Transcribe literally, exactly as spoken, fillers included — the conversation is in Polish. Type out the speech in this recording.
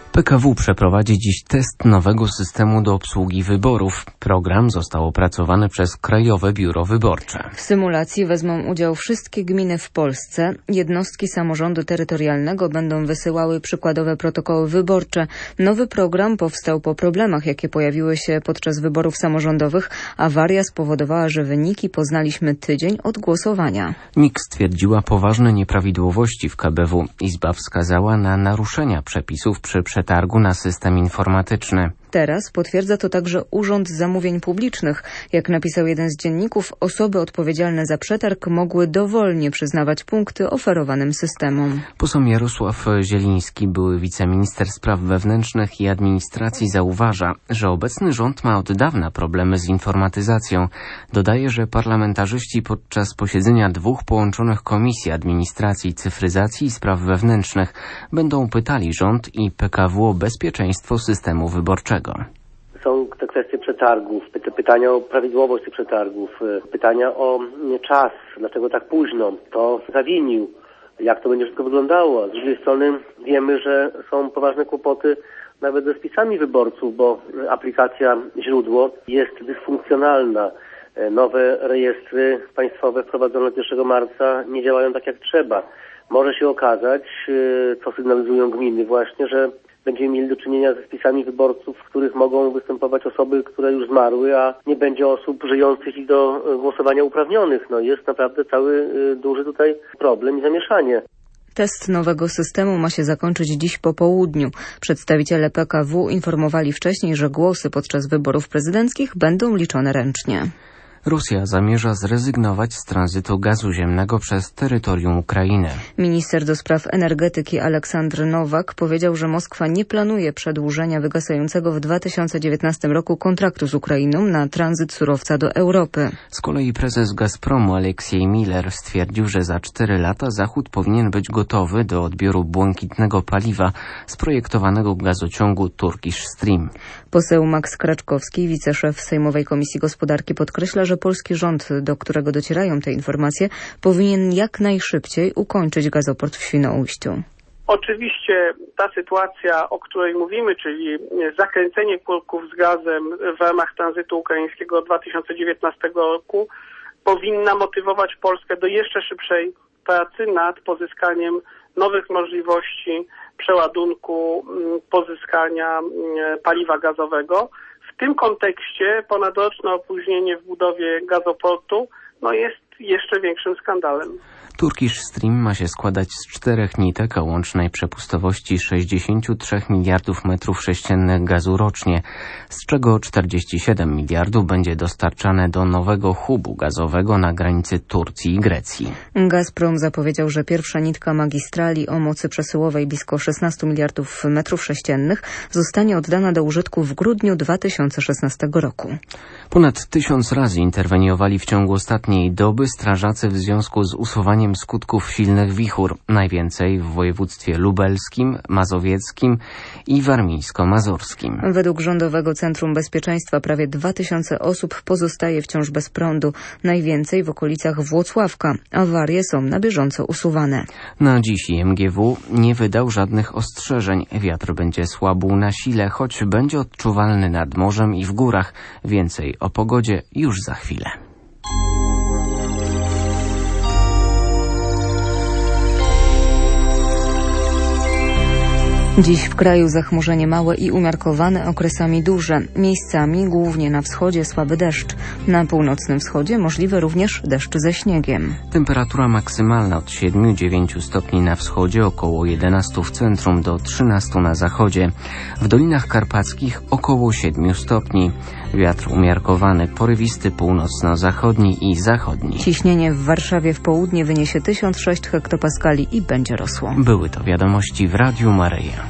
P K W przeprowadzi dziś test nowego systemu do obsługi wyborów. Program został opracowany przez Krajowe Biuro Wyborcze. W symulacji wezmą udział wszystkie gminy w Polsce. Jednostki samorządu terytorialnego będą wysyłały przykładowe protokoły wyborcze. Nowy program powstał po problemach, jakie pojawiły się podczas wyborów samorządowych. Awaria spowodowała, że wyniki poznaliśmy tydzień od głosowania. N I K stwierdziła poważne nieprawidłowości w K B W. Izba wskazała na naruszenia przepisów przy przetargu na system informatyczny. Teraz potwierdza to także Urząd Zamówień Publicznych. Jak napisał jeden z dzienników, osoby odpowiedzialne za przetarg mogły dowolnie przyznawać punkty oferowanym systemom. Poseł Jarosław Zieliński, były wiceminister spraw wewnętrznych i administracji, zauważa, że obecny rząd ma od dawna problemy z informatyzacją. Dodaje, że parlamentarzyści podczas posiedzenia dwóch połączonych Komisji Administracji, Cyfryzacji i Spraw Wewnętrznych będą pytali rząd i P K W o bezpieczeństwo systemu wyborczego. Są te kwestie przetargów, pytania o prawidłowość tych przetargów, pytania o czas, dlaczego tak późno, kto zawinił, jak to będzie wszystko wyglądało. Z drugiej strony wiemy, że są poważne kłopoty nawet ze spisami wyborców, bo aplikacja Źródło jest dysfunkcjonalna. Nowe rejestry państwowe wprowadzone pierwszego marca nie działają tak jak trzeba. Może się okazać, co sygnalizują gminy właśnie, że będziemy mieli do czynienia ze spisami wyborców, w których mogą występować osoby, które już zmarły, a nie będzie osób żyjących i do głosowania uprawnionych. No jest naprawdę cały duży tutaj problem i zamieszanie. Test nowego systemu ma się zakończyć dziś po południu. Przedstawiciele P K W informowali wcześniej, że głosy podczas wyborów prezydenckich będą liczone ręcznie. Rosja zamierza zrezygnować z tranzytu gazu ziemnego przez terytorium Ukrainy. Minister do spraw energetyki Aleksandr Nowak powiedział, że Moskwa nie planuje przedłużenia wygasającego w dwa tysiące dziewiętnastym roku kontraktu z Ukrainą na tranzyt surowca do Europy. Z kolei prezes Gazpromu Aleksiej Miller stwierdził, że za cztery lata Zachód powinien być gotowy do odbioru błękitnego paliwa z projektowanego gazociągu Turkish Stream. Poseł Max Kraczkowski, wiceszef Sejmowej Komisji Gospodarki, podkreśla, że polski rząd, do którego docierają te informacje, powinien jak najszybciej ukończyć gazoport w Świnoujściu. Oczywiście ta sytuacja, o której mówimy, czyli zakręcenie kurków z gazem w ramach tranzytu ukraińskiego dwa tysiące dziewiętnastego roku, powinna motywować Polskę do jeszcze szybszej pracy nad pozyskaniem nowych możliwości przeładunku, pozyskania paliwa gazowego. W tym kontekście ponadroczne opóźnienie w budowie gazoportu no jest jeszcze większym skandalem. Turkish Stream ma się składać z czterech nitek o łącznej przepustowości sześćdziesiąt trzy miliardów metrów sześciennych gazu rocznie, z czego czterdzieści siedem miliardów będzie dostarczane do nowego hubu gazowego na granicy Turcji i Grecji. Gazprom zapowiedział, że pierwsza nitka magistrali o mocy przesyłowej blisko szesnaście miliardów metrów sześciennych zostanie oddana do użytku w grudniu dwa tysiące szesnastego roku. Ponad tysiąc razy interweniowali w ciągu ostatniej doby strażacy w związku z usuwaniem skutków silnych wichur. Najwięcej w województwie lubelskim, mazowieckim i warmińsko-mazurskim. Według Rządowego Centrum Bezpieczeństwa prawie dwa tysiące osób pozostaje wciąż bez prądu. Najwięcej w okolicach Włocławka. Awarie są na bieżąco usuwane. Na dziś I M G W nie wydał żadnych ostrzeżeń. Wiatr będzie słabł na sile, choć będzie odczuwalny nad morzem i w górach. Więcej o pogodzie już za chwilę. Dziś w kraju zachmurzenie małe i umiarkowane, okresami duże. Miejscami, głównie na wschodzie, słaby deszcz. Na północnym wschodzie możliwy również deszcz ze śniegiem. Temperatura maksymalna od siedmiu do dziewięciu stopni na wschodzie, około jedenastu w centrum do trzynastu na zachodzie. W Dolinach Karpackich około siedmiu stopni. Wiatr umiarkowany, porywisty północno-zachodni i zachodni. Ciśnienie w Warszawie w południe wyniesie tysiąc sześć hektopaskali i będzie rosło. Były to wiadomości w Radiu Maryja.